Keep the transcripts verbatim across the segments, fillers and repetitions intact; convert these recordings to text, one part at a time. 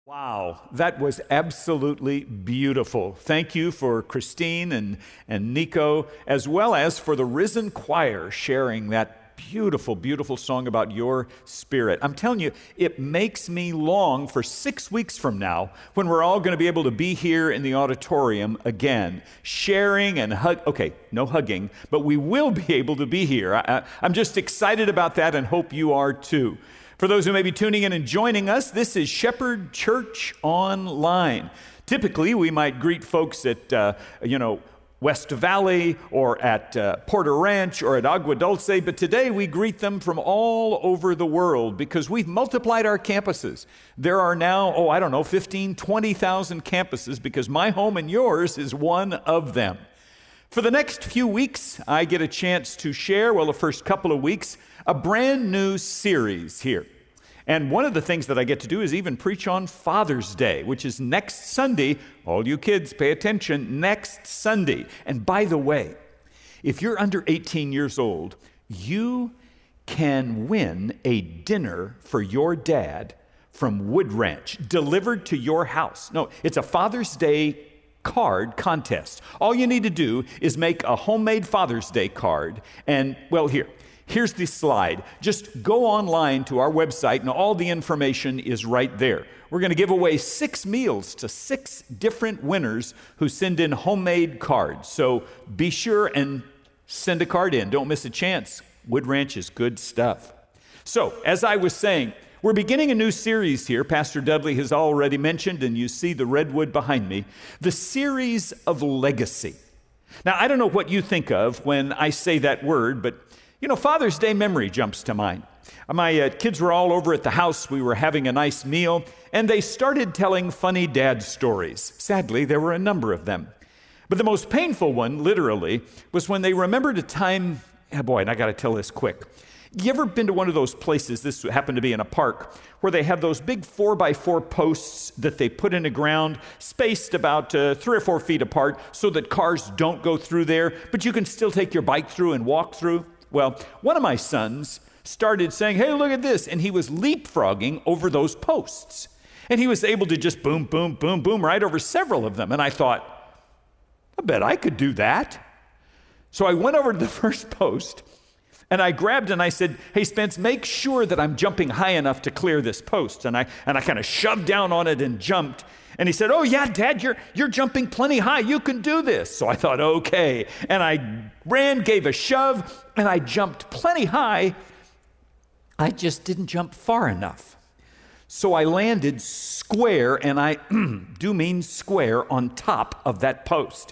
Wow, that was absolutely beautiful. Thank you for Christine and, and Nico, as well as for the Risen Choir sharing that beautiful, beautiful song about your spirit. I'm telling you, it makes me long for six weeks from now when we're all going to be able to be here in the auditorium again, sharing and hug. Okay, no hugging, but we will be able to be here. I, I'm just excited about that and hope you are too. For those who may be tuning in and joining us, this is Shepherd Church Online. Typically, we might greet folks at, uh, you know, West Valley or at uh, Porter Ranch or at Agua Dulce, but today we greet them from all over the world because we've multiplied our campuses. There are now, oh, I don't know, fifteen, twenty thousand campuses because my home and yours is one of them. For the next few weeks, I get a chance to share, well, the first couple of weeks, a brand new series here. And one of the things that I get to do is even preach on Father's Day, which is next Sunday. All you kids, pay attention, next Sunday. And by the way, if you're under eighteen years old, you can win a dinner for your dad from Wood Ranch, delivered to your house. No, it's a Father's Day card contest. All you need to do is make a homemade Father's Day card. And, well, here. Here's the slide. Just go online to our website and all the information is right there. We're going to give away six meals to six different winners who send in homemade cards. So be sure and send a card in. Don't miss a chance. Wood Ranch is good stuff. So, as I was saying, we're beginning a new series here. Pastor Dudley has already mentioned, and you see the redwood behind me, the series of legacy. Now, I don't know what you think of when I say that word, but you know, Father's Day memory jumps to mind. My uh, kids were all over at the house. We were having a nice meal, and they started telling funny dad stories. Sadly, there were a number of them. But the most painful one, literally, was when they remembered a time, oh boy, and I got to tell this quick. You ever been to one of those places, this happened to be in a park, where they have those big four by four posts that they put in the ground, spaced about uh, three or four feet apart so that cars don't go through there, but you can still take your bike through and walk through? Well, one of my sons started saying, hey, look at this. And he was leapfrogging over those posts. And he was able to just boom, boom, boom, boom, right over several of them. And I thought, I bet I could do that. So I went over to the first post and I grabbed and I said, hey, Spence, make sure that I'm jumping high enough to clear this post. And I and I kind of shoved down on it and jumped. And he said, oh, yeah, Dad, you're you're jumping plenty high. You can do this. So I thought, okay. And I ran, gave a shove, and I jumped plenty high. I just didn't jump far enough. So I landed square, and I do mean square, on top of that post.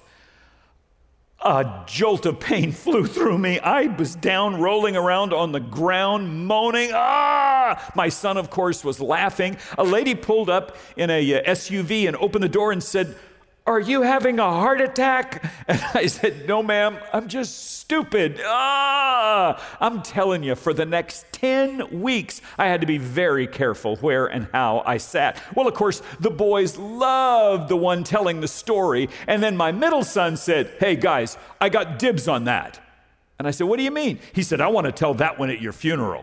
A jolt of pain flew through me. I was down, rolling around on the ground, moaning, ah! My son, of course, was laughing. A lady pulled up in a uh, S U V and opened the door and said, are you having a heart attack? And I said, no, ma'am, I'm just stupid. Ah! I'm telling you, for the next ten weeks, I had to be very careful where and how I sat. Well, of course, the boys loved the one telling the story. And then my middle son said, hey, guys, I got dibs on that. And I said, what do you mean? He said, I want to tell that one at your funeral.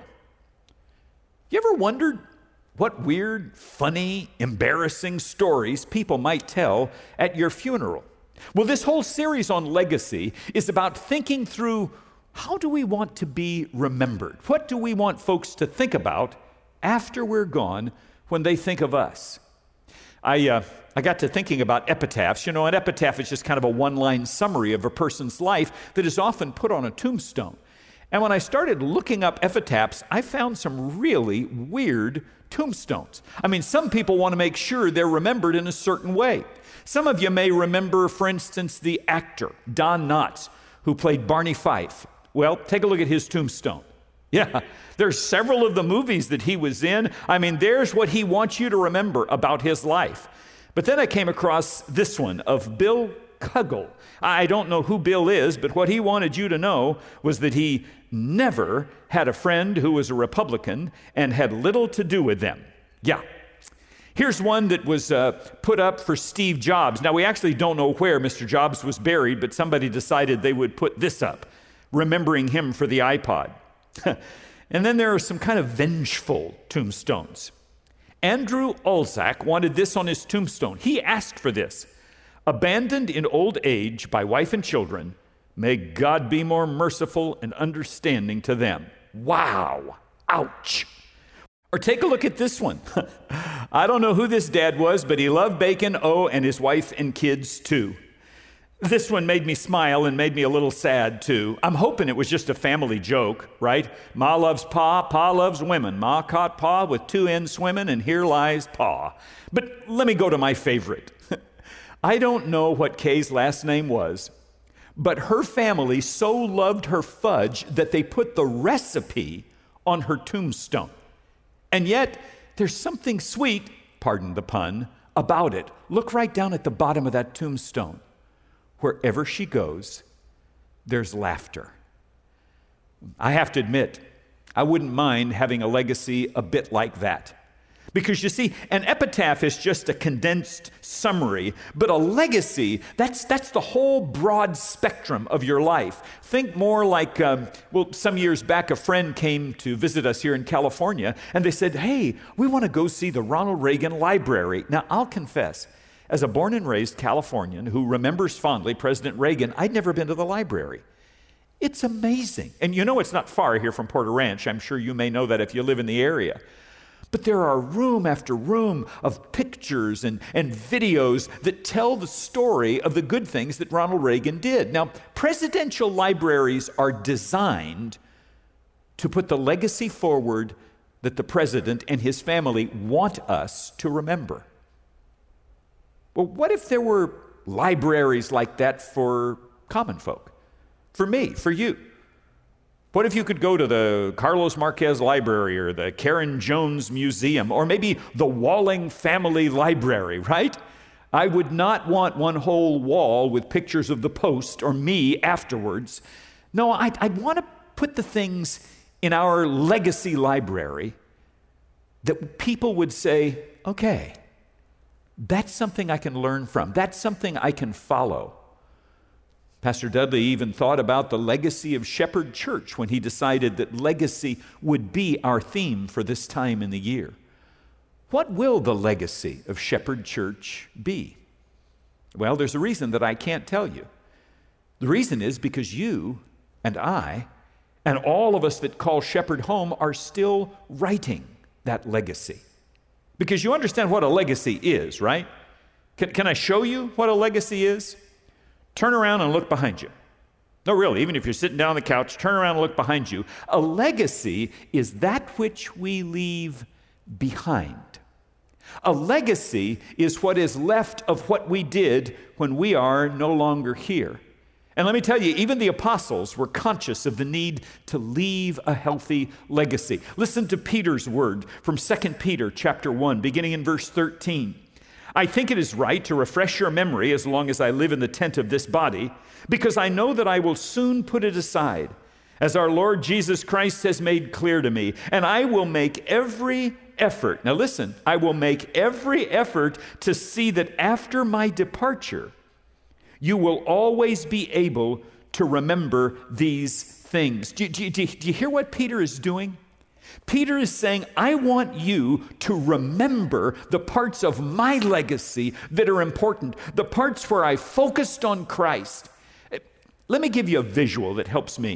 You ever wondered what weird, funny, embarrassing stories people might tell at your funeral? Well, this whole series on legacy is about thinking through, how do we want to be remembered? What do we want folks to think about after we're gone when they think of us? I uh, I got to thinking about epitaphs. You know, an epitaph is just kind of a one-line summary of a person's life that is often put on a tombstone. And when I started looking up epitaphs, I found some really weird tombstones. I mean, some people want to make sure they're remembered in a certain way. Some of you may remember, for instance, the actor, Don Knotts, who played Barney Fife. Well, take a look at his tombstone. Yeah, there's several of the movies that he was in. I mean, there's what he wants you to remember about his life. But then I came across this one of Bill Cuggle. I don't know who Bill is, but what he wanted you to know was that he never had a friend who was a Republican and had little to do with them. Yeah. Here's one that was uh, put up for Steve Jobs. Now, we actually don't know where Mister Jobs was buried, but somebody decided they would put this up, remembering him for the iPod. And then there are some kind of vengeful tombstones. Andrew Olzak wanted this on his tombstone. He asked for this. Abandoned in old age by wife and children, may God be more merciful and understanding to them. Wow. Ouch. Or take a look at this one. I don't know who this dad was, but he loved bacon, oh, and his wife and kids too. This one made me smile and made me a little sad too. I'm hoping it was just a family joke, right? Ma loves Pa, Pa loves women. Ma caught Pa with two ends swimming, and here lies Pa. But let me go to my favorite. I don't know what Kay's last name was, but her family so loved her fudge that they put the recipe on her tombstone. And yet, there's something sweet, pardon the pun, about it. Look right down at the bottom of that tombstone. Wherever she goes, there's laughter. I have to admit, I wouldn't mind having a legacy a bit like that. Because you see, an epitaph is just a condensed summary, but a legacy, that's, that's the whole broad spectrum of your life. Think more like, um, well, some years back, a friend came to visit us here in California, and they said, hey, we want to go see the Ronald Reagan Library. Now, I'll confess, as a born and raised Californian who remembers fondly President Reagan, I'd never been to the library. It's amazing. And you know it's not far here from Porter Ranch. I'm sure you may know that if you live in the area. But there are room after room of pictures and, and videos that tell the story of the good things that Ronald Reagan did. Now, presidential libraries are designed to put the legacy forward that the president and his family want us to remember. Well, what if there were libraries like that for common folk? For me, for you? What if you could go to the Carlos Marquez Library or the Karen Jones Museum or maybe the Walling Family Library, right? I would not want one whole wall with pictures of the Post or me afterwards. No, I'd, I'd want to put the things in our legacy library that people would say, okay, that's something I can learn from. That's something I can follow. Pastor Dudley even thought about the legacy of Shepherd Church when he decided that legacy would be our theme for this time in the year. What will the legacy of Shepherd Church be? Well, there's a reason that I can't tell you. The reason is because you and I and all of us that call Shepherd home are still writing that legacy. Because you understand what a legacy is, right? Can, can I show you what a legacy is? Turn around and look behind you. No, really, even if you're sitting down on the couch, turn around and look behind you. A legacy is that which we leave behind. A legacy is what is left of what we did when we are no longer here. And let me tell you, even the apostles were conscious of the need to leave a healthy legacy. Listen to Peter's word from Second Peter chapter one, beginning in verse thirteen. I think it is right to refresh your memory as long as I live in the tent of this body, because I know that I will soon put it aside, as our Lord Jesus Christ has made clear to me, and I will make every effort. Now listen, I will make every effort to see that after my departure, you will always be able to remember these things. Do, do, do, do you hear what Peter is doing? Peter is saying, I want you to remember the parts of my legacy that are important, the parts where I focused on Christ. Let me give you a visual that helps me.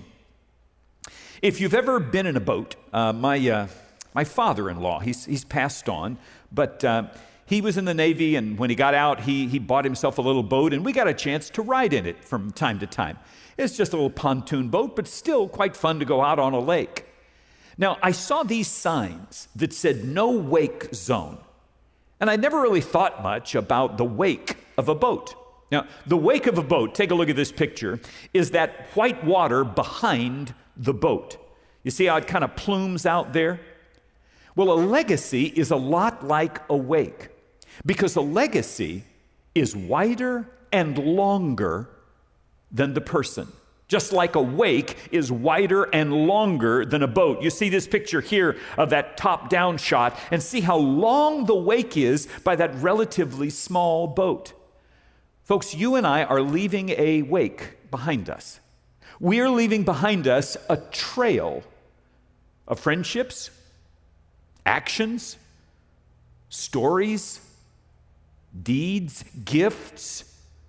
If you've ever been in a boat, uh, my uh, my father-in-law, he's, he's passed on, but uh, he was in the Navy, and when he got out, he, he bought himself a little boat, and we got a chance to ride in it from time to time. It's just a little pontoon boat, but still quite fun to go out on a lake. Now, I saw these signs that said no wake zone, and I never really thought much about the wake of a boat. Now, the wake of a boat, take a look at this picture, is that white water behind the boat. You see how it kind of plumes out there? Well, a legacy is a lot like a wake, because a legacy is wider and longer than the person. Just like a wake is wider and longer than a boat. You see this picture here of that top-down shot, and see how long the wake is by that relatively small boat. Folks, you and I are leaving a wake behind us. We are leaving behind us a trail of friendships, actions, stories, deeds, gifts,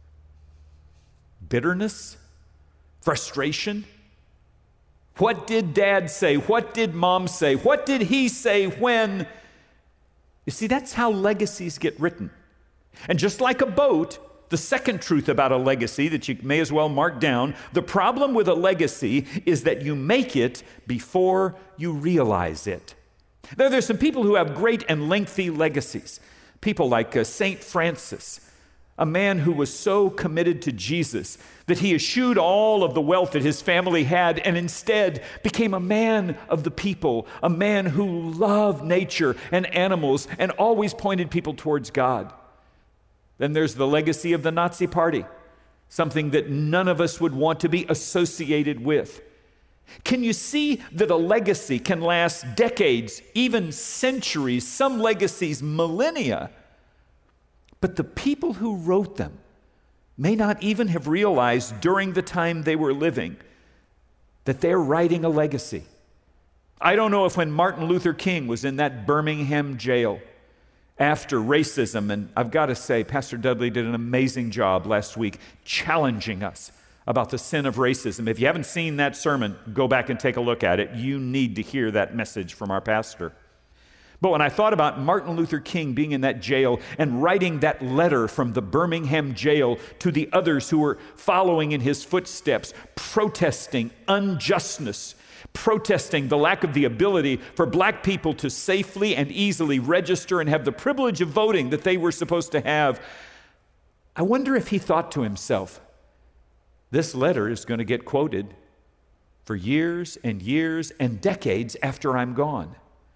bitterness, frustration? What did Dad say? What did Mom say? What did he say when? You see, that's how legacies get written. And just like a boat, the second truth about a legacy that you may as well mark down, the problem with a legacy is that you make it before you realize it. Now, there's some people who have great and lengthy legacies. People like uh, Saint Francis, a man who was so committed to Jesus that he eschewed all of the wealth that his family had and instead became a man of the people, a man who loved nature and animals and always pointed people towards God. Then there's the legacy of the Nazi Party, something that none of us would want to be associated with. Can you see that a legacy can last decades, even centuries, some legacies millennia? But the people who wrote them may not even have realized during the time they were living that they're writing a legacy. I don't know if when Martin Luther King was in that Birmingham jail after racism, and I've got to say, Pastor Dudley did an amazing job last week challenging us about the sin of racism. If you haven't seen that sermon, go back and take a look at it. You need to hear that message from our pastor. But when I thought about Martin Luther King being in that jail and writing that letter from the Birmingham jail to the others who were following in his footsteps, protesting unjustness, protesting the lack of the ability for black people to safely and easily register and have the privilege of voting that they were supposed to have, I wonder if he thought to himself, this letter is going to get quoted for years and years and decades after I'm gone.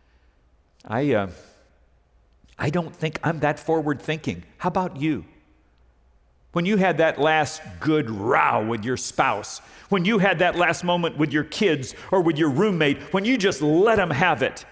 I, uh, I don't think I'm that forward thinking. How about you? When you had that last good row with your spouse, when you had that last moment with your kids or with your roommate, when you just let them have it,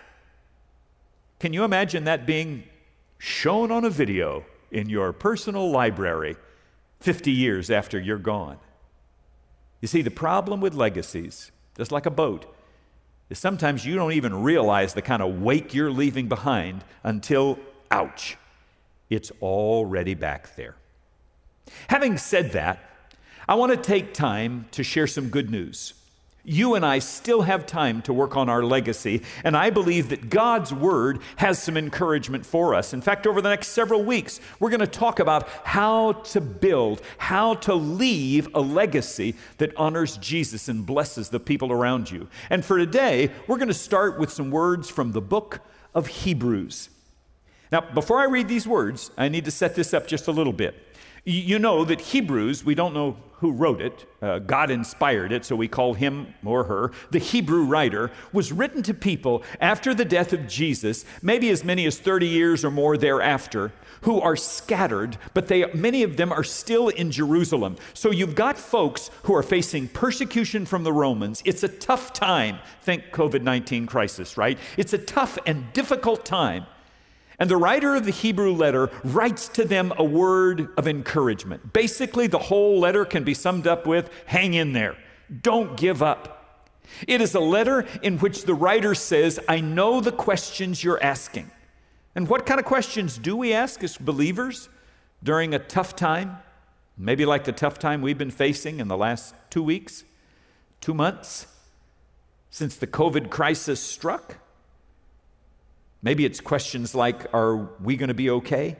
can you imagine that being shown on a video in your personal library fifty years after you're gone? You see, the problem with legacies, just like a boat, is sometimes you don't even realize the kind of wake you're leaving behind until, ouch, it's already back there. Having said that, I want to take time to share some good news. You and I still have time to work on our legacy, and I believe that God's Word has some encouragement for us. In fact, over the next several weeks, we're going to talk about how to build, how to leave a legacy that honors Jesus and blesses the people around you. And for today, we're going to start with some words from the book of Hebrews. Now, before I read these words, I need to set this up just a little bit. You know that Hebrews, we don't know who wrote it. Uh, God inspired it, so we call him or her the Hebrew writer, was written to people after the death of Jesus, maybe as many as thirty years or more thereafter, who are scattered, but they, many of them are still in Jerusalem. So you've got folks who are facing persecution from the Romans. It's a tough time. Think covid nineteen crisis, right? It's a tough and difficult time. And the writer of the Hebrew letter writes to them a word of encouragement. Basically, the whole letter can be summed up with, hang in there. Don't give up. It is a letter in which the writer says, I know the questions you're asking. And what kind of questions do we ask as believers during a tough time? Maybe like the tough time we've been facing in the last two weeks, two months, since the COVID crisis struck. Maybe it's questions like, are we going to be okay?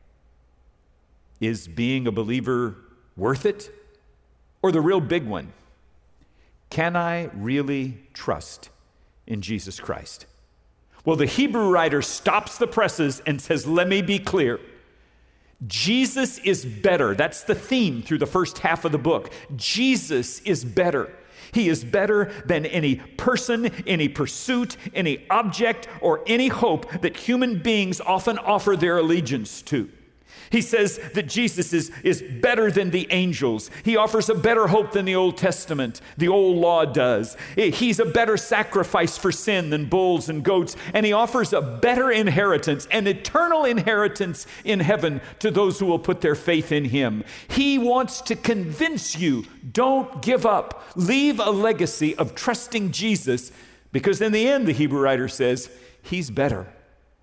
Is being a believer worth it? Or the real big one, can I really trust in Jesus Christ? Well, the Hebrew writer stops the presses and says, let me be clear. Jesus is better. That's the theme through the first half of the book. Jesus is better. He is better than any person, any pursuit, any object, or any hope that human beings often offer their allegiance to. He says that Jesus is, is better than the angels. He offers a better hope than the Old Testament, the old law does. He's a better sacrifice for sin than bulls and goats, and he offers a better inheritance, an eternal inheritance in heaven to those who will put their faith in him. He wants to convince you, don't give up. Leave a legacy of trusting Jesus, because in the end, the Hebrew writer says, he's better.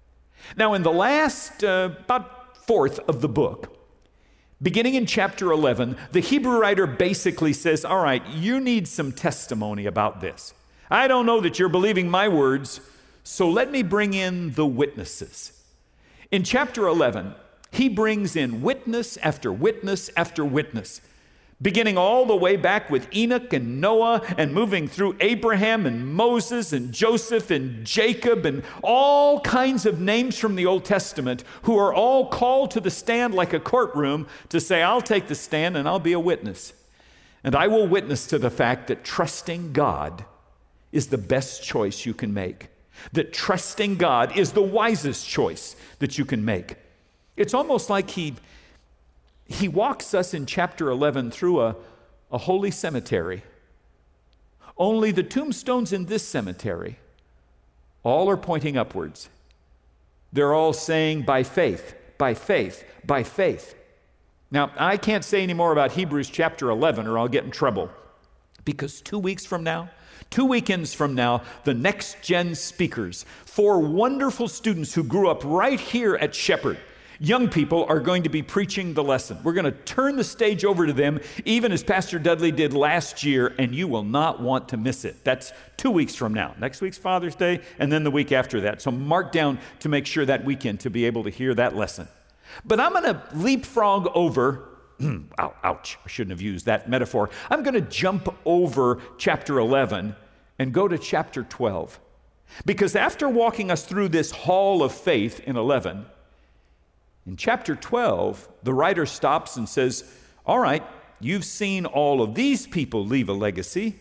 Now, in the last, uh, about fourth of the book, beginning in chapter eleven, the Hebrew writer basically says, all right, you need some testimony about this. I don't know that you're believing my words, so let me bring in the witnesses. In chapter eleven, he brings in witness after witness after witness, beginning all the way back with Enoch and Noah and moving through Abraham and Moses and Joseph and Jacob and all kinds of names from the Old Testament who are all called to the stand like a courtroom to say, I'll take the stand and I'll be a witness. And I will witness to the fact that trusting God is the best choice you can make. That trusting God is the wisest choice that you can make. It's almost like he He walks us in chapter eleven through a, a holy cemetery. Only the tombstones in this cemetery, all are pointing upwards. They're all saying, by faith, by faith, by faith. Now, I can't say any more about Hebrews chapter eleven or I'll get in trouble. Because two weeks from now, two weekends from now, the next gen speakers, four wonderful students who grew up right here at Shepherd, young people are going to be preaching the lesson. We're going to turn the stage over to them, even as Pastor Dudley did last year, and you will not want to miss it. That's two weeks from now. Next week's Father's Day, and then the week after that. So mark down to make sure that weekend to be able to hear that lesson. But I'm going to leapfrog over, ow, ouch, I shouldn't have used that metaphor. I'm going to jump over chapter eleven and go to chapter twelve. Because after walking us through this hall of faith in eleven, in chapter twelve, the writer stops and says, all right, you've seen all of these people leave a legacy.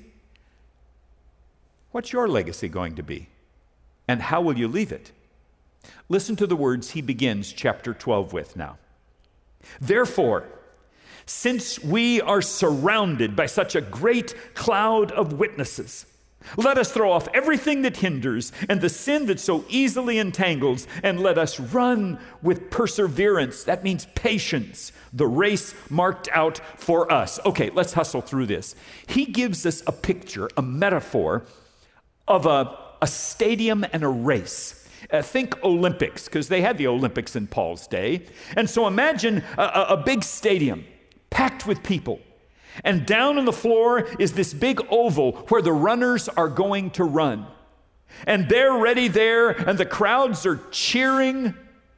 What's your legacy going to be? And how will you leave it? Listen to the words he begins chapter twelve with now. Therefore, since we are surrounded by such a great cloud of witnesses, let us throw off everything that hinders and the sin that so easily entangles, and let us run with perseverance. That means patience, the race marked out for us. Okay, let's hustle through this. He gives us a picture, a metaphor of a, a stadium and a race. Uh, think Olympics, because they had the Olympics in Paul's day. And so imagine a, a, a big stadium packed with people. And down on the floor is this big oval where the runners are going to run. And they're ready there, and the crowds are cheering.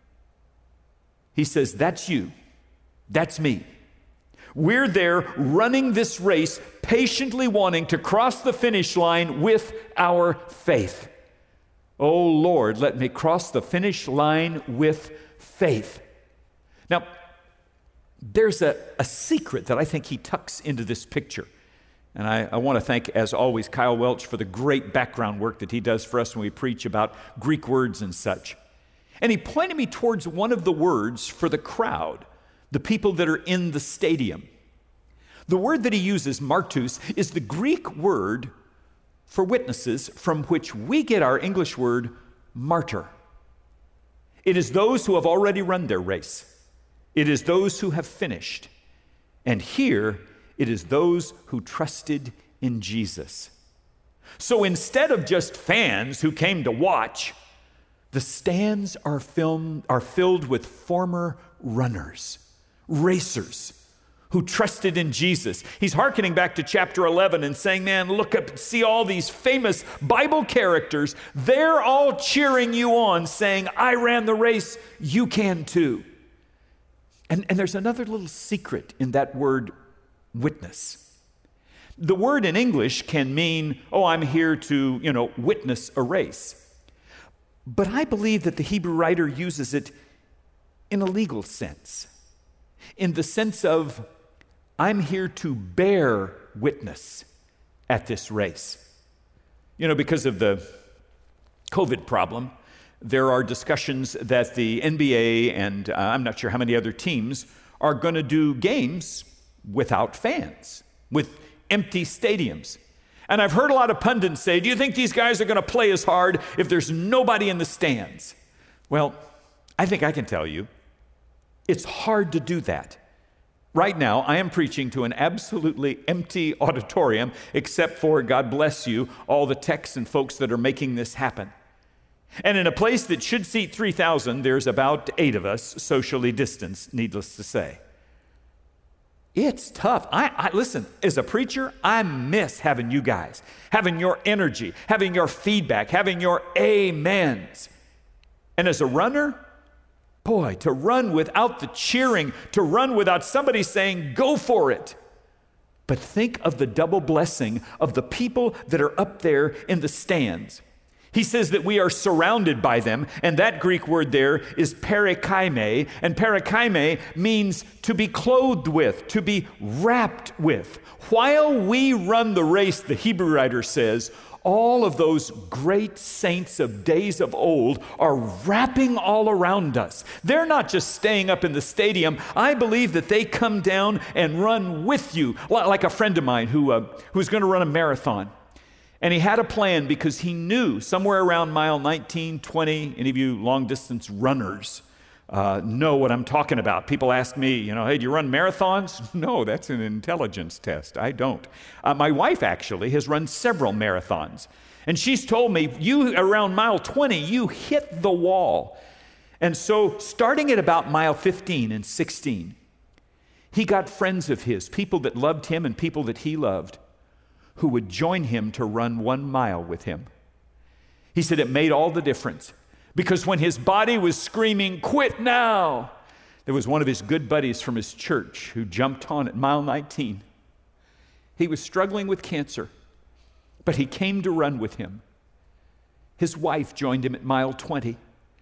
He says, that's you. That's me. We're there running this race, patiently wanting to cross the finish line with our faith. Oh Lord, let me cross the finish line with faith. Now, there's a, a secret that I think he tucks into this picture. And I, I want to thank, as always, Kyle Welch for the great background work that he does for us when we preach about Greek words and such. And he pointed me towards one of the words for the crowd, the people that are in the stadium. The word that he uses, martus, is the Greek word for witnesses from which we get our English word martyr. It is those who have already run their race. It is those who have finished. And here, it is those who trusted in Jesus. So instead of just fans who came to watch, the stands are, filmed, are filled with former runners, racers, who trusted in Jesus. He's hearkening back to chapter eleven and saying, man, look up, see all these famous Bible characters. They're all cheering you on, saying, I ran the race, you can too. And, and there's another little secret in that word, witness. The word in English can mean, oh, I'm here to, you know, witness a race. But I believe that the Hebrew writer uses it in a legal sense, in the sense of, I'm here to bear witness at this race. You know, because of the COVID problem, there are discussions that the N B A and uh, I'm not sure how many other teams are going to do games without fans, with empty stadiums. And I've heard a lot of pundits say, do you think these guys are going to play as hard if there's nobody in the stands? Well, I think I can tell you, it's hard to do that. Right now, I am preaching to an absolutely empty auditorium, except for, God bless you, all the techs and folks that are making this happen. And in a place that should seat three thousand, there's about eight of us, socially distanced, needless to say. It's tough. I, I listen, as a preacher, I miss having you guys, having your energy, having your feedback, having your amens. And as a runner, boy, to run without the cheering, to run without somebody saying, go for it. But think of the double blessing of the people that are up there in the stands. He says that we are surrounded by them, and that Greek word there is perikaime, and perikaime means to be clothed with, to be wrapped with. While we run the race, the Hebrew writer says, all of those great saints of days of old are wrapping all around us. They're not just staying up in the stadium. I believe that they come down and run with you, like a friend of mine who uh, who's going to run a marathon. And he had a plan because he knew somewhere around mile nineteen, twenty, any of you long-distance runners uh, know what I'm talking about. People ask me, you know, hey, do you run marathons? No, that's an intelligence test. I don't. Uh, my wife actually has run several marathons. And she's told me, you around mile twenty, you hit the wall. And so starting at about mile fifteen and sixteen, he got friends of his, people that loved him and people that he loved, who would join him to run one mile with him. He said it made all the difference because when his body was screaming, quit now, there was one of his good buddies from his church who jumped on at mile nineteen. He was struggling with cancer, but he came to run with him. His wife joined him at mile twenty.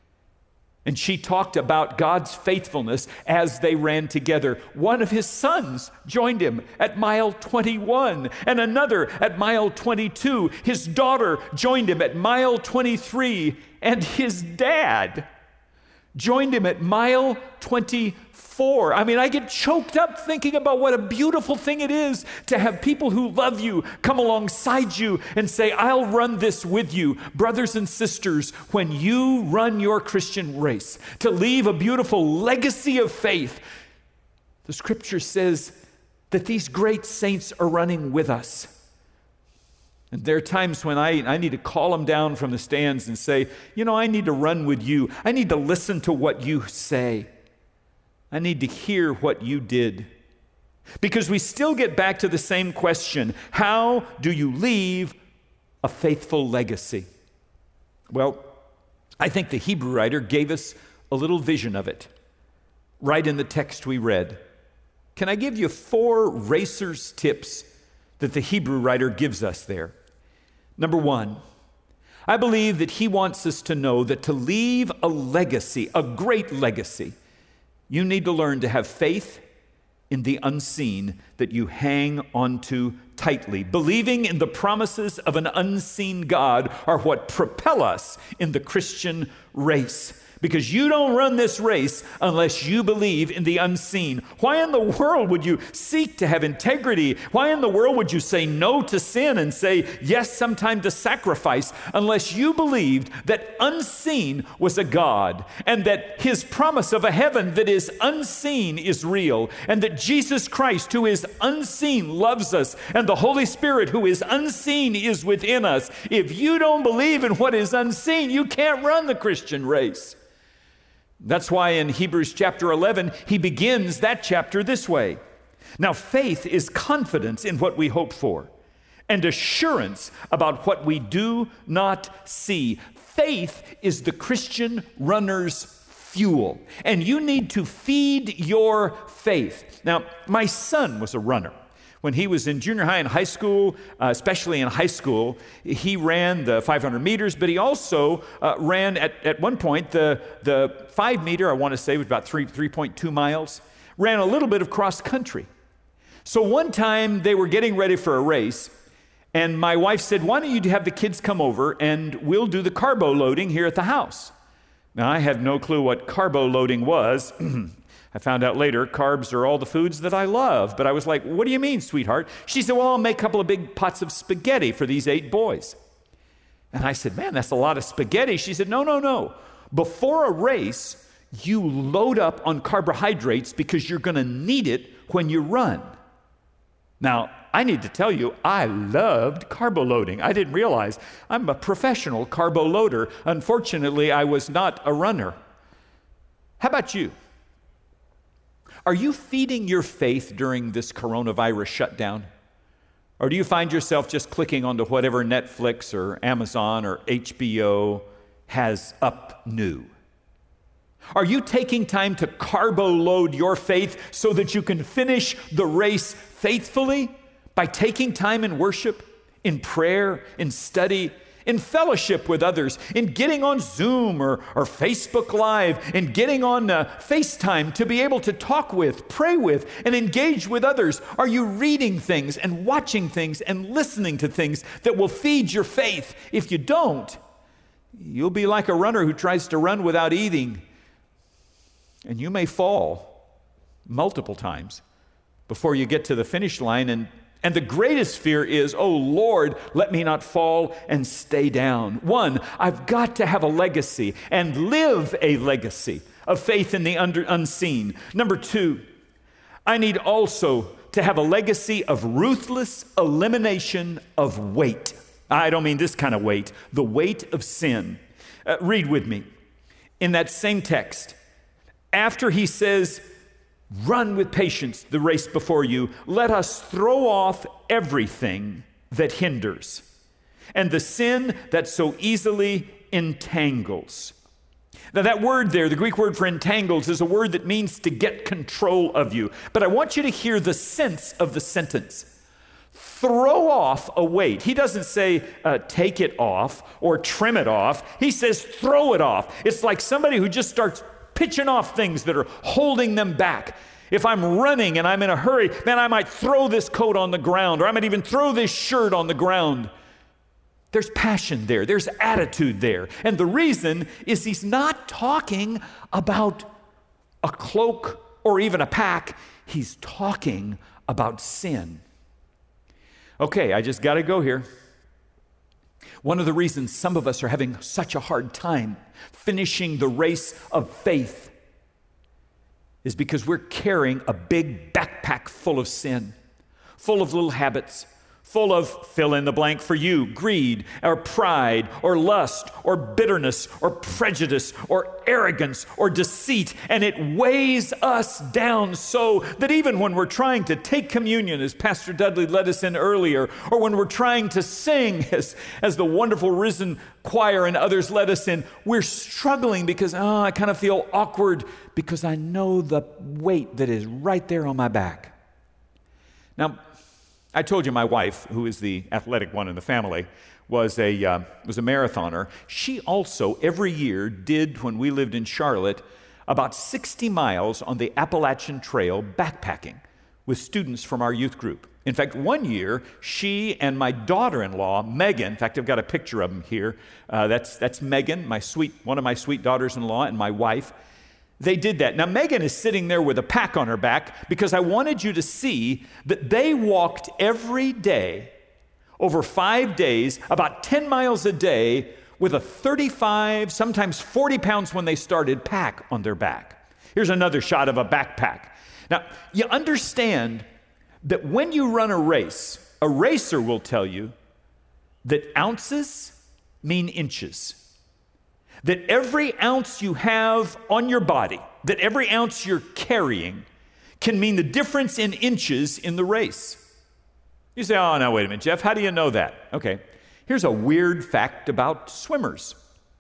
And she talked about God's faithfulness as they ran together. One of his sons joined him at mile twenty-one, and another at mile twenty-two. His daughter joined him at mile twenty-three, and his dad joined him at mile twenty-four. I mean, I get choked up thinking about what a beautiful thing it is to have people who love you come alongside you and say, I'll run this with you. Brothers and sisters, when you run your Christian race, to leave a beautiful legacy of faith, the scripture says that these great saints are running with us. And there are times when I, I need to call them down from the stands and say, you know, I need to run with you. I need to listen to what you say. I need to hear what you did. Because we still get back to the same question. How do you leave a faithful legacy? Well, I think the Hebrew writer gave us a little vision of it right in the text we read. Can I give you four racer's tips that the Hebrew writer gives us there? Number one, I believe that he wants us to know that to leave a legacy, a great legacy, you need to learn to have faith in the unseen that you hang onto tightly. Believing in the promises of an unseen God are what propel us in the Christian race. Because you don't run this race unless you believe in the unseen. Why in the world would you seek to have integrity? Why in the world would you say no to sin and say yes sometime to sacrifice unless you believed that unseen was a God and that his promise of a heaven that is unseen is real and that Jesus Christ who is unseen loves us and the Holy Spirit who is unseen is within us? If you don't believe in what is unseen, you can't run the Christian race. That's why in Hebrews chapter eleven, he begins that chapter this way. Now, faith is confidence in what we hope for and assurance about what we do not see. Faith is the Christian runner's fuel, and you need to feed your faith. Now, my son was a runner. When he was in junior high and high school, uh, especially in high school, he ran the five hundred meters, but he also uh, ran at, at one point the, the five meter, I want to say was about three, three point two miles, ran a little bit of cross country. So one time they were getting ready for a race, and my wife said, why don't you have the kids come over and we'll do the carbo loading here at the house. Now, I had no clue what carbo loading was. I found out later, carbs are all the foods that I love. But I was like, what do you mean, sweetheart? She said, well, I'll make a couple of big pots of spaghetti for these eight boys. And I said, man, that's a lot of spaghetti. She said, no, no, no. Before a race, you load up on carbohydrates because you're going to need it when you run. Now, I need to tell you, I loved carbo loading. I didn't realize I'm a professional carbo loader. Unfortunately, I was not a runner. How about you? Are you feeding your faith during this coronavirus shutdown? Or do you find yourself just clicking onto whatever Netflix or Amazon or H B O has up new? Are you taking time to carbo load your faith so that you can finish the race faithfully by taking time in worship, in prayer, in study, in fellowship with others, in getting on Zoom or, or Facebook Live, in getting on uh, FaceTime to be able to talk with, pray with, and engage with others? Are you reading things and watching things and listening to things that will feed your faith? If you don't, you'll be like a runner who tries to run without eating, and you may fall multiple times before you get to the finish line. And And the greatest fear is, oh Lord, let me not fall and stay down. One, I've got to have a legacy and live a legacy of faith in the under, unseen. Number two, I need also to have a legacy of ruthless elimination of weight. I don't mean this kind of weight, the weight of sin. Uh, read with me. In that same text, after he says, run with patience the race before you, let us throw off everything that hinders and the sin that so easily entangles. Now that word there, the Greek word for entangles, is a word that means to get control of you. But I want you to hear the sense of the sentence. Throw off a weight. He doesn't say uh, take it off or trim it off. He says throw it off. It's like somebody who just starts pitching off things that are holding them back. If I'm running and I'm in a hurry, then I might throw this coat on the ground, or I might even throw this shirt on the ground. There's passion there. There's attitude there. And the reason is he's not talking about a cloak or even a pack. He's talking about sin. Okay, I just got to go here. One of the reasons some of us are having such a hard time finishing the race of faith is because we're carrying a big backpack full of sin, full of little habits, full of fill in the blank for you, greed or pride or lust or bitterness or prejudice or arrogance or deceit. And it weighs us down so that even when we're trying to take communion, as Pastor Dudley led us in earlier, or when we're trying to sing as, as the wonderful Risen Choir and others led us in, we're struggling because, oh, I kind of feel awkward because I know the weight that is right there on my back. Now, I told you my wife, who is the athletic one in the family, was a uh, was a marathoner. She also every year did, when we lived in Charlotte, about sixty miles on the Appalachian Trail backpacking with students from our youth group. In fact, one year, she and my daughter-in-law, Megan, in fact, I've got a picture of them here. Uh, that's that's Megan, my sweet one of my sweet daughters-in-law, and my wife. They did that. Now, Megan is sitting there with a pack on her back because I wanted you to see that they walked every day, over five days, about ten miles a day, with a thirty-five, sometimes forty pounds when they started, pack on their back. Here's another shot of a backpack. Now, you understand that when you run a race, a racer will tell you that ounces mean inches. That every ounce you have on your body, that every ounce you're carrying, can mean the difference in inches in the race. You say, oh, no, wait a minute, Jeff, how do you know that? Okay, here's a weird fact about swimmers.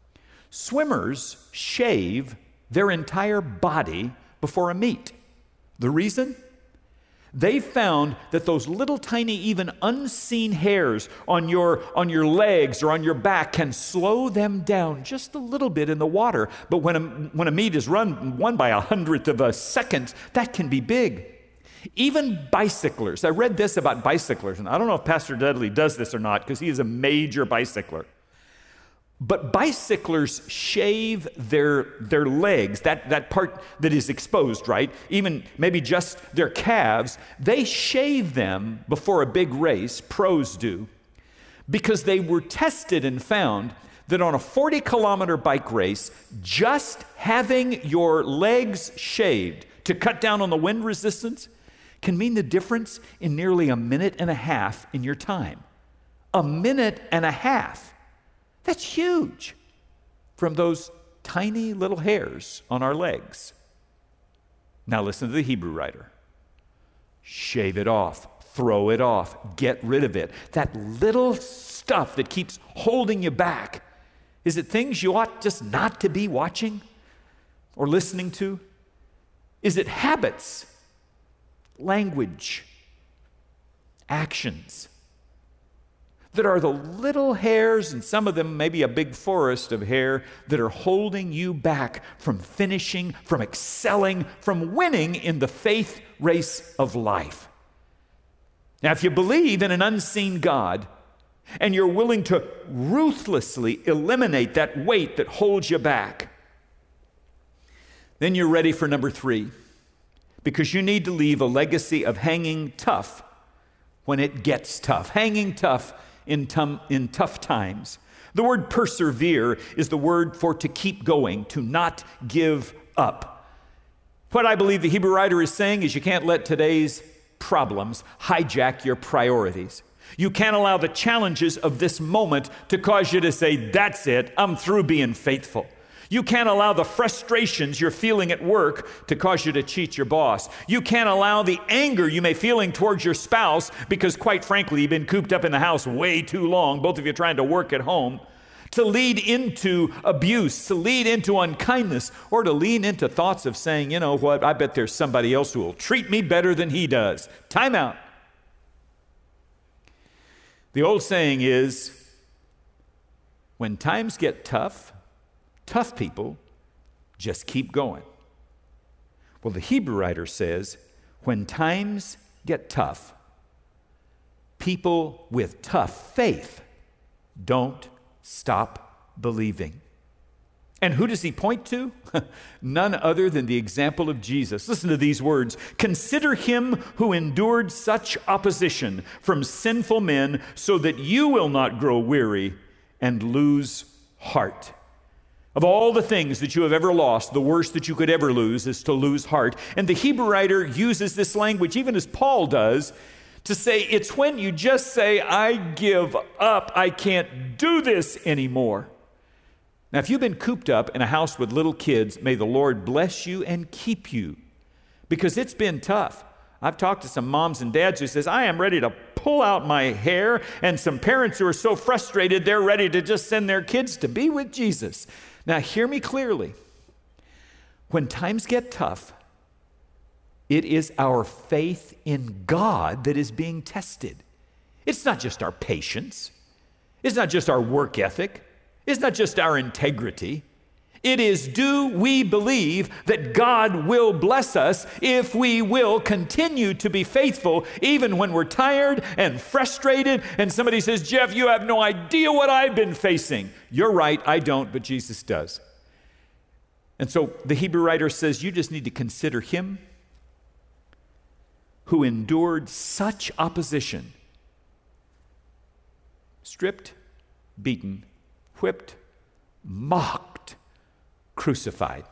Swimmers shave their entire body before a meet. The reason? They found that those little tiny, even unseen hairs on your, on your legs or on your back can slow them down just a little bit in the water. But when a, when a meet is run won by a hundredth of a second, that can be big. Even bicyclers. I read this about bicyclers, and I don't know if Pastor Dudley does this or not because he is a major bicycler. But bicyclers shave their, their legs, that, that part that is exposed, right? Even maybe just their calves, they shave them before a big race, pros do, because they were tested and found that on a forty kilometer bike race, just having your legs shaved to cut down on the wind resistance can mean the difference in nearly a minute and a half in your time. A minute and a half. That's huge from those tiny little hairs on our legs. Now listen to the Hebrew writer. Shave it off. Throw it off. Get rid of it. That little stuff that keeps holding you back. Is it things you ought just not to be watching or listening to? Is it habits, language, actions that are the little hairs, and some of them maybe a big forest of hair, that are holding you back from finishing, from excelling, from winning in the faith race of life? Now, if you believe in an unseen God, and you're willing to ruthlessly eliminate that weight that holds you back, then you're ready for number three, because you need to leave a legacy of hanging tough when it gets tough, hanging tough in, tum- in tough times. The word persevere is the word for to keep going, to not give up. What I believe the Hebrew writer is saying is you can't let today's problems hijack your priorities. You can't allow the challenges of this moment to cause you to say, that's it, I'm through being faithful. You can't allow the frustrations you're feeling at work to cause you to cheat your boss. You can't allow the anger you may be feeling towards your spouse because, quite frankly, you've been cooped up in the house way too long, both of you trying to work at home, to lead into abuse, to lead into unkindness, or to lean into thoughts of saying, you know what, I bet there's somebody else who will treat me better than he does. Time out. The old saying is, when times get tough, tough people just keep going. Well, the Hebrew writer says, when times get tough, people with tough faith don't stop believing. And who does he point to? None other than the example of Jesus. Listen to these words. Consider him who endured such opposition from sinful men so that you will not grow weary and lose heart. Of all the things that you have ever lost, the worst that you could ever lose is to lose heart. And the Hebrew writer uses this language, even as Paul does, to say it's when you just say, I give up, I can't do this anymore. Now, if you've been cooped up in a house with little kids, may the Lord bless you and keep you, because it's been tough. I've talked to some moms and dads who says, I am ready to pull out my hair, and some parents who are so frustrated they're ready to just send their kids to be with Jesus. Now, hear me clearly. When times get tough, it is our faith in God that is being tested. It's not just our patience. It's not just our work ethic. It's not just our integrity. It is, do we believe that God will bless us if we will continue to be faithful even when we're tired and frustrated and somebody says, Jeff, you have no idea what I've been facing. You're right, I don't, but Jesus does. And so the Hebrew writer says you just need to consider him who endured such opposition, stripped, beaten, whipped, mocked, crucified.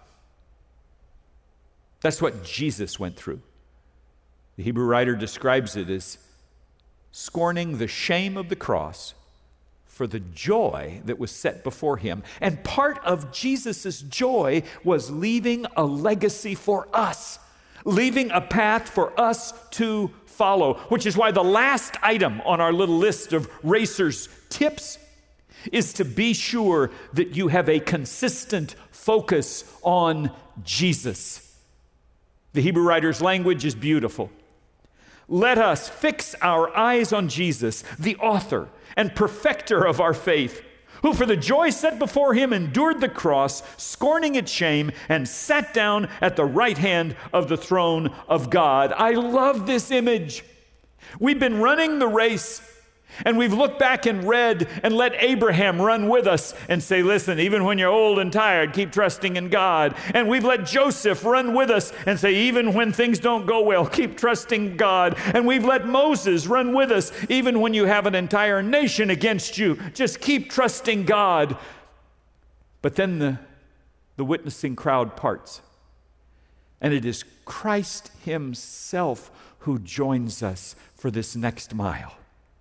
That's what Jesus went through. The Hebrew writer describes it as scorning the shame of the cross for the joy that was set before him. And part of Jesus' joy was leaving a legacy for us, leaving a path for us to follow, which is why the last item on our little list of racers' tips is to be sure that you have a consistent focus on Jesus. The Hebrew writer's language is beautiful. Let us fix our eyes on Jesus, the author and perfecter of our faith, who for the joy set before him endured the cross, scorning its shame, and sat down at the right hand of the throne of God. I love this image. We've been running the race, and we've looked back and read and let Abraham run with us and say, listen, even when you're old and tired, keep trusting in God. And we've let Joseph run with us and say, even when things don't go well, keep trusting God. And we've let Moses run with us, even when you have an entire nation against you, just keep trusting God. But then the, the witnessing crowd parts. And it is Christ himself who joins us for this next mile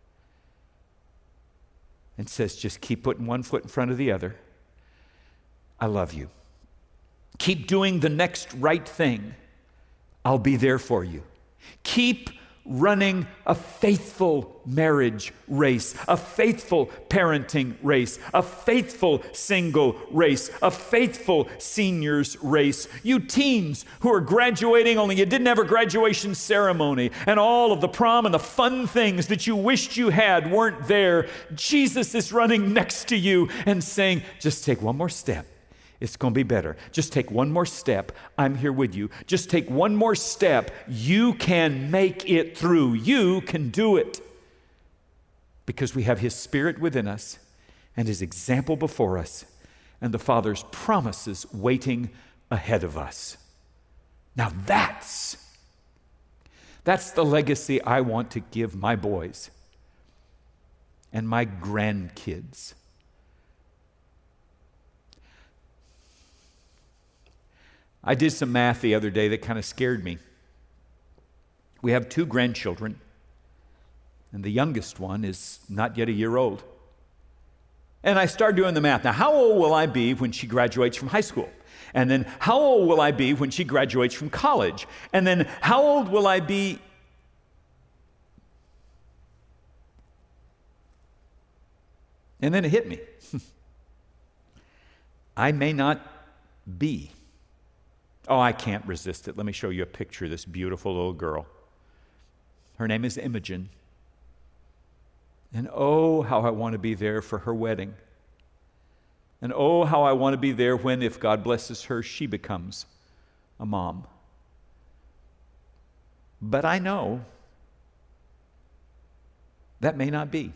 and says, just keep putting one foot in front of the other. I love you. Keep doing the next right thing. I'll be there for you. Keep running a faithful marriage race, a faithful parenting race, a faithful single race, a faithful seniors race. You teens who are graduating, only you didn't have a graduation ceremony, and all of the prom and the fun things that you wished you had weren't there. Jesus is running next to you and saying, just take one more step. It's going to be better. Just take one more step. I'm here with you. Just take one more step. You can make it through. You can do it. Because we have his Spirit within us and his example before us and the Father's promises waiting ahead of us. Now that's, that's the legacy I want to give my boys and my grandkids. I did some math the other day that kind of scared me. We have two grandchildren, and the youngest one is not yet a year old. And I started doing the math. Now, how old will I be when she graduates from high school? And then how old will I be when she graduates from college? And then how old will I be? And then it hit me. I may not be. Oh, I can't resist it. Let me show you a picture of this beautiful little girl. Her name is Imogen. And oh, how I want to be there for her wedding. And oh, how I want to be there when, if God blesses her, she becomes a mom. But I know that may not be.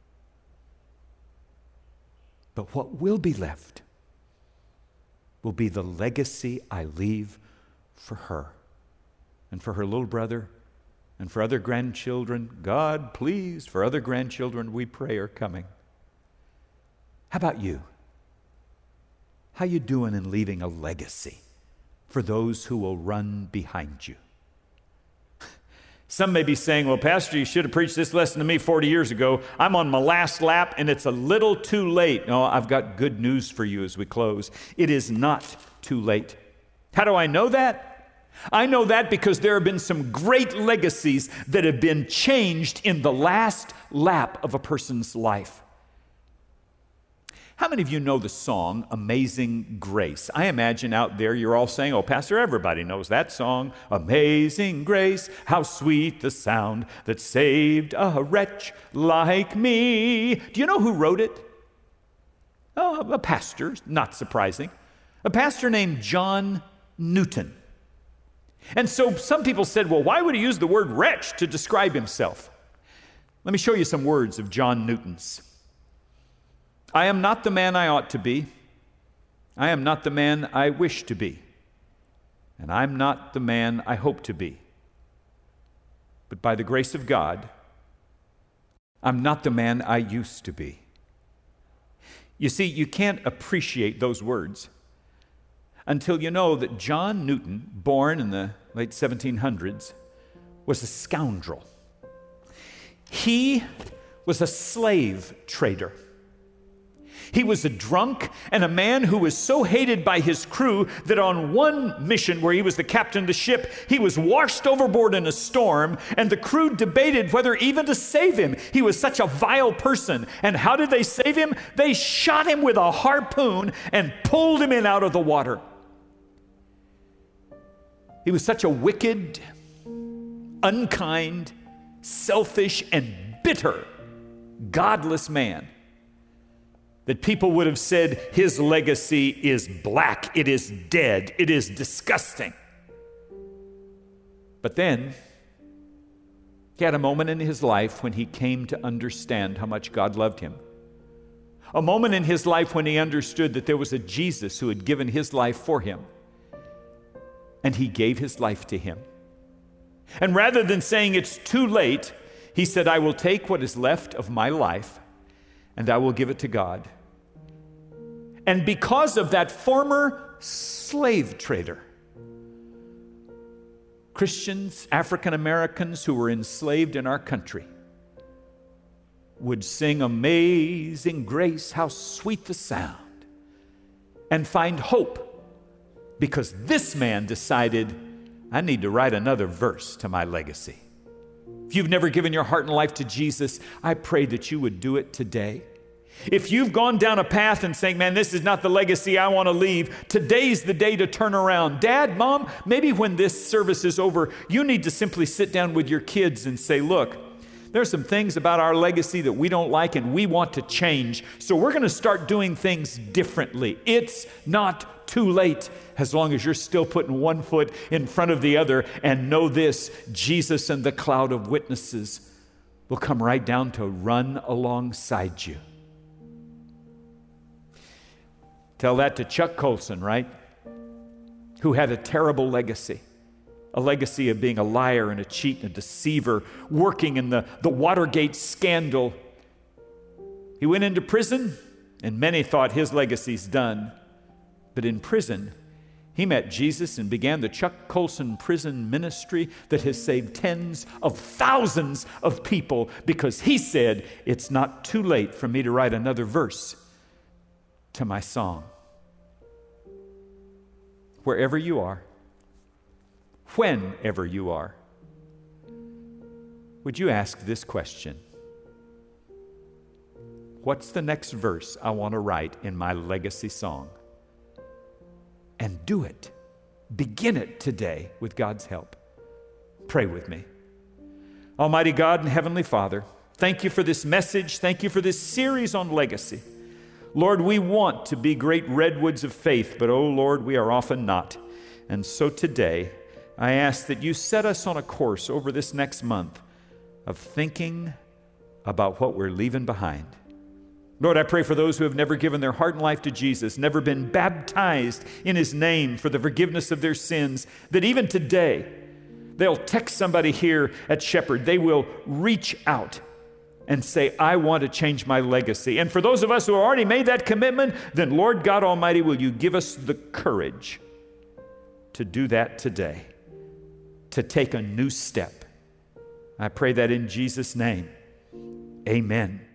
But what will be left will be the legacy I leave for her and for her little brother and for other grandchildren. God, please, for other grandchildren we pray are coming. How about you? How you doing in leaving a legacy for those who will run behind you? Some may be saying, well, Pastor, you should have preached this lesson to me forty years ago. I'm on my last lap and it's a little too late. No, I've got good news for you as we close. It is not too late. How do I know that? I know that because there have been some great legacies that have been changed in the last lap of a person's life. How many of you know the song, Amazing Grace? I imagine out there you're all saying, oh, Pastor, everybody knows that song. Amazing grace, how sweet the sound that saved a wretch like me. Do you know who wrote it? Oh, a pastor, not surprising. A pastor named John Newton. And so some people said, well, why would he use the word wretch to describe himself? Let me show you some words of John Newton's. I am not the man I ought to be. I am not the man I wish to be. And I'm not the man I hope to be. But by the grace of God, I'm not the man I used to be. You see, you can't appreciate those words until you know that John Newton, born in the late seventeen hundreds, was a scoundrel. He was a slave trader. He was a drunk and a man who was so hated by his crew that on one mission where he was the captain of the ship, he was washed overboard in a storm, and the crew debated whether even to save him. He was such a vile person. And how did they save him? They shot him with a harpoon and pulled him in out of the water. He was such a wicked, unkind, selfish, and bitter, godless man that people would have said his legacy is black, it is dead, it is disgusting. But then, he had a moment in his life when he came to understand how much God loved him. A moment in his life when he understood that there was a Jesus who had given his life for him. And he gave his life to him. And rather than saying it's too late, he said, I will take what is left of my life and I will give it to God. And because of that former slave trader Christians, African Americans who were enslaved in our country would sing Amazing Grace, how sweet the sound, and find hope because this man decided, I need to write another verse to my legacy. If you've never given your heart and life to Jesus, I pray that you would do it today. If you've gone down a path and saying, man, this is not the legacy I want to leave, today's the day to turn around. Dad, Mom, maybe when this service is over, you need to simply sit down with your kids and say, look, there's some things about our legacy that we don't like and we want to change. So we're going to start doing things differently. It's not too late as long as you're still putting one foot in front of the other. And know this, Jesus and the cloud of witnesses will come right down to run alongside you. Tell that to Chuck Colson, right? Who had a terrible legacy. A legacy of being a liar and a cheat and a deceiver, working in the, the Watergate scandal. He went into prison, and many thought his legacy's done. But in prison, he met Jesus and began the Chuck Colson prison ministry that has saved tens of thousands of people because he said, it's not too late for me to write another verse to my song. Wherever you are, whenever you are, would you ask this question? What's the next verse I want to write in my legacy song? And do it. Begin it today with God's help. Pray with me. Almighty God and Heavenly Father, thank you for this message. Thank you for this series on legacy. Lord, we want to be great redwoods of faith, but oh Lord, we are often not. And so today, I ask that you set us on a course over this next month of thinking about what we're leaving behind. Lord, I pray for those who have never given their heart and life to Jesus, never been baptized in His name for the forgiveness of their sins, that even today, they'll text somebody here at Shepherd. They will reach out and say, I want to change my legacy. And for those of us who have already made that commitment, then Lord God Almighty, will you give us the courage to do that today, to take a new step. I pray that in Jesus' name. Amen.